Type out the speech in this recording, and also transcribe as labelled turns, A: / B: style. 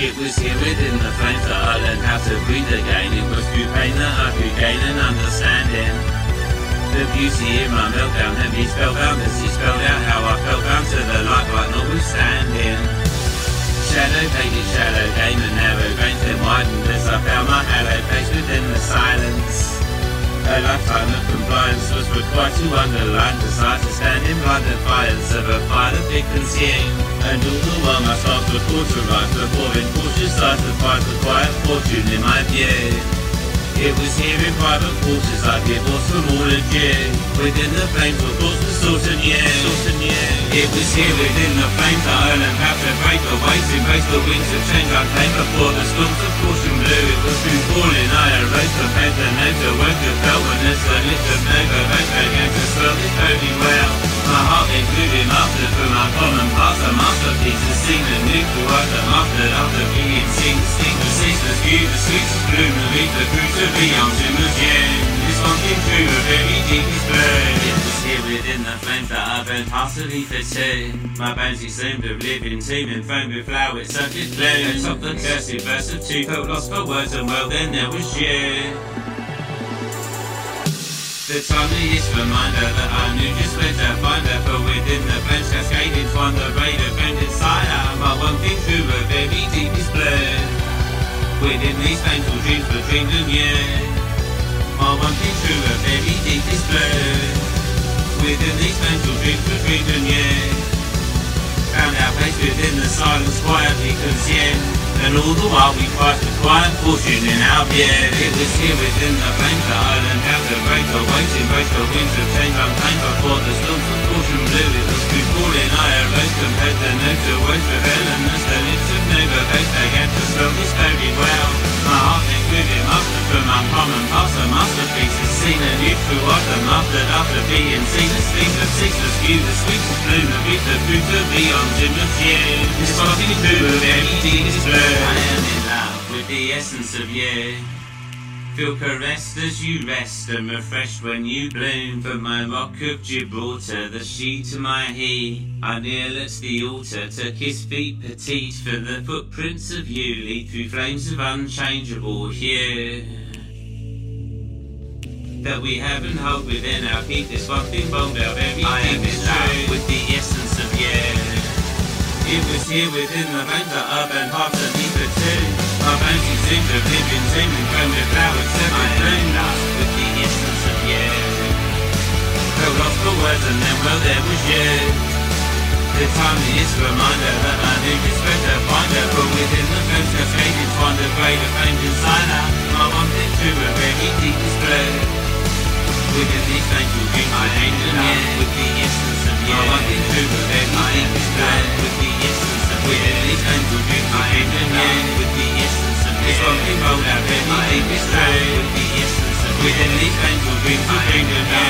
A: It was here within the flames that I learned how to breathe again. It was through pain that I could gain an understanding. The beauty in my meltdown had me spellbound as he spelled out how I felt bound to the light right notwithstanding. Shadow painted shallow game and narrow veins then widened as I found my hallowed place within the silence. A lifetime of compliance was required to underline desire to stand in blind defiance of a fire that big consumed. And all the while my stars were cauterized before in cautious eyes to find the quiet fortune in my view. It was here in private quarters I divorced from all adieu. Within the flames were thoughts that sought anew. It was here within the flames that I learned how to break the waves, embrace the winds of change unclaimed before the storms of caution blew. It was through falling I arose, prepared the notes of work that fell when as the lift of Nova Bank began to swell this holy well. My heart included mastered from my common parts, a masterpiece is seen and new to what the mastered after being seen. Sting the ceaseless view, the sweetest bloom, the leaf, the fruit of the ultimate gem. This one came true, a very deepest burn. It was here within the flames that I burned heartily for two. My bones seemed of living, teeming, foam with flowers, subject gloom. Atop the cursed verse of two, felt lost for words, and well then there was you. The timeliest reminder that I knew just where to find her, for within the flames cascaded twine the braid of bent inside her. My one thing through a very deepest blur. Within these painful dreams were dreamed anew. My one thing through a very deepest blur. Within these painful dreams were dreamed anew. Found our place within the silence quietly consumed. And all the while we cried with quiet fortune in our view. It was here within the flames that I learned how to break the waves, embrace the winds of change unclaimed before the storms of caution blew. It was through falling I arose, compared the notes of words with Ellen as the lips of Nova Bank began to spell this very well. My heart included mastered from my common past, a masterpiece is seen anew through what the mastered after being seen. The streams of ceaseless view, the sweetest bloom, the reap, the fruit of the ultimate view. This fucking true of every deepest blur. I am in love with the essence of you. Feel caressed as you rest and refreshed when you bloom. From my rock of Gibraltar, the she to my he, I kneel at the altar to kiss feet petite. For the footprints of you lead through flames of unchangeable hue that we haven't held within our keep. This one thing bold, our very I am in love with the essence of you. It was here within the veins that I burned hearts and deep for two. My bones seemed to live in teeming, grown with flowers, I am in love with the essence of you. Felt lost for words and then well there was you. The timeliest reminder that I knew just where to find her, for within the flames cascaded twine the braid of flames inside her. My one thing to a very deepest blur. Within these painful dreams I am in love with the essence of you. My one thing to a very deepest blur. Within these painful dreams I am in love with the essence of you. This one thing rolled out very deepest blur. With the essence of you. Within these painful dreams I am in love